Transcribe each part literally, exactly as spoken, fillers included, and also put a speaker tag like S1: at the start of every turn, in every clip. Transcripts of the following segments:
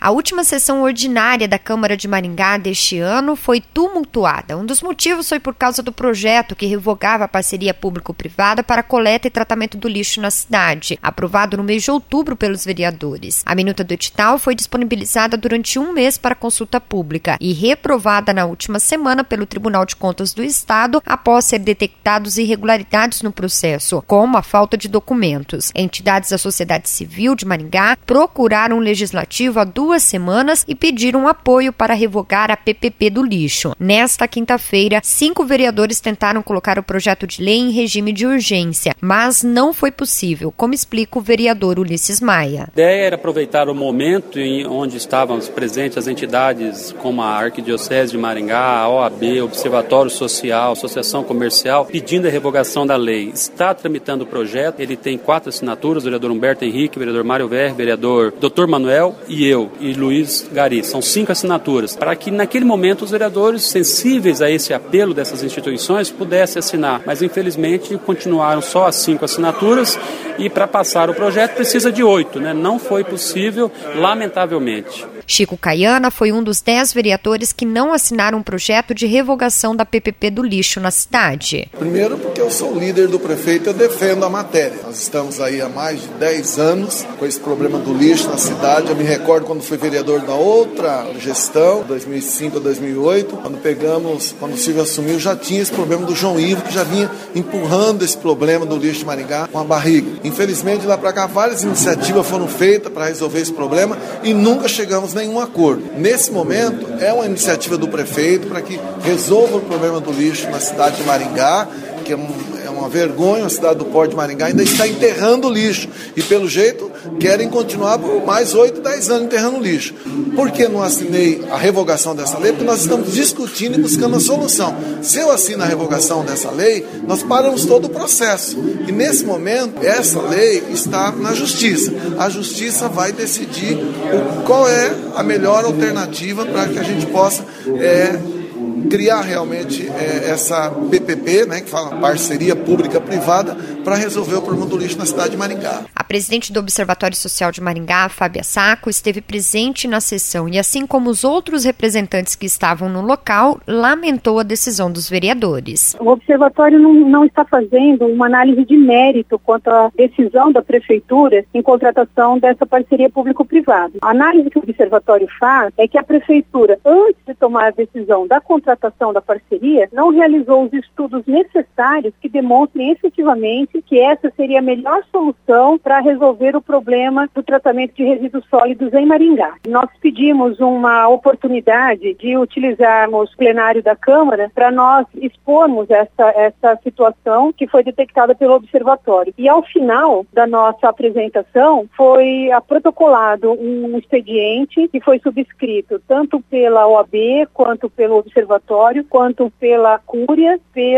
S1: A última sessão ordinária da Câmara de Maringá deste ano foi tumultuada. Um dos motivos foi por causa do projeto que revogava a parceria público-privada para coleta e tratamento do lixo na cidade, aprovado no mês de outubro pelos vereadores. A minuta do edital foi disponibilizada durante um mês para consulta pública e reprovada na última semana pelo Tribunal de Contas do Estado após ser detectados irregularidades no processo, como a falta de documentos. Entidades da sociedade civil de Maringá procuraram o legislativo há duas semanas e pediram apoio para revogar a P P P do lixo. Nesta quinta-feira, cinco vereadores tentaram colocar o projeto de lei em regime de urgência, mas não foi possível, como explica o vereador Ulisses Maia.
S2: A ideia era aproveitar o momento em onde estavam presentes as entidades como a Arquidiocese de Maringá, a O A B, Observatório Social, Associação Comercial, pedindo a revogação da lei. Está tramitando o projeto, ele tem quatro assinaturas, o vereador Humberto Henrique, o vereador Mário Verri, o vereador doutor Manuel e eu, e Luiz Gari. São cinco assinaturas, para que naquele momento os vereadores sensíveis a esse apelo dessas instituições pudessem assinar, mas infelizmente continuaram só as cinco assinaturas e para passar o projeto precisa de oito, né? Não foi possível, lamentavelmente.
S1: Chico Caiana foi um dos dez vereadores que não assinaram um projeto de revogação da P P P do lixo na cidade.
S3: Primeiro porque eu sou líder do prefeito e eu defendo a matéria. Nós estamos aí há mais de dez anos com esse problema do lixo na cidade. Eu me recordo quando fui vereador da outra gestão, dois mil e cinco a dois mil e oito, quando pegamos, quando o Silvio assumiu, já tinha esse problema do João Ivo, que já vinha empurrando esse problema do lixo de Maringá com a barriga. Infelizmente, lá para cá, várias iniciativas foram feitas para resolver esse problema e nunca chegamos a nenhum acordo. Nesse momento, é uma iniciativa do prefeito para que resolva o problema do lixo na cidade de Maringá, que é, um, é uma vergonha, a cidade do Porto de Maringá ainda está enterrando o lixo e, pelo jeito, querem continuar por mais oito, dez anos enterrando o lixo. Por que não assinei a revogação dessa lei? Porque nós estamos discutindo e buscando a solução. Se eu assino a revogação dessa lei, nós paramos todo o processo. E, nesse momento, essa lei está na Justiça. A Justiça vai decidir o, qual é a melhor alternativa para que a gente possa é, criar realmente é, essa P P P, né, que fala parceria pública-privada, para resolver o problema do lixo na cidade de Maringá.
S1: A presidente do Observatório Social de Maringá, Fábia Sacco, esteve presente na sessão e, assim como os outros representantes que estavam no local, lamentou a decisão dos vereadores.
S4: O Observatório não, não está fazendo uma análise de mérito quanto à decisão da Prefeitura em contratação dessa parceria público-privada. A análise que o Observatório faz é que a Prefeitura, antes de tomar a decisão da contratação da parceria, não realizou os estudos necessários que demonstrem efetivamente que essa seria a melhor solução para resolver o problema do tratamento de resíduos sólidos em Maringá. Nós pedimos uma oportunidade de utilizarmos o plenário da Câmara para nós expormos essa, essa situação que foi detectada pelo Observatório. E ao final da nossa apresentação foi protocolado um expediente que foi subscrito tanto pela O A B quanto pelo Observatório, quanto pela Cúria,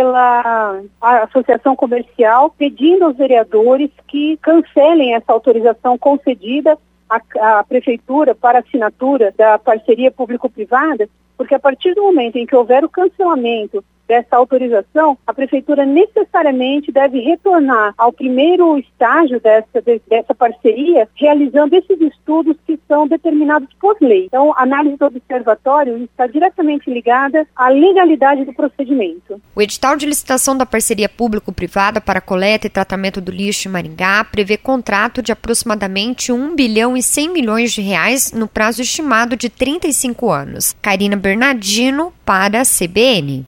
S4: pela Associação Comercial, pedindo aos vereadores que cancelem essa autorização concedida à, à Prefeitura para assinatura da parceria público-privada, porque a partir do momento em que houver o cancelamento dessa autorização, a Prefeitura necessariamente deve retornar ao primeiro estágio dessa, de, dessa parceria, realizando esses estudos que são determinados por lei. Então, a análise do Observatório está diretamente ligada à legalidade do procedimento.
S1: O edital de licitação da parceria público-privada para coleta e tratamento do lixo em Maringá prevê contrato de aproximadamente um bilhão e cem milhões de reais no prazo estimado de trinta e cinco anos. Karina Bernardino, para a C B N.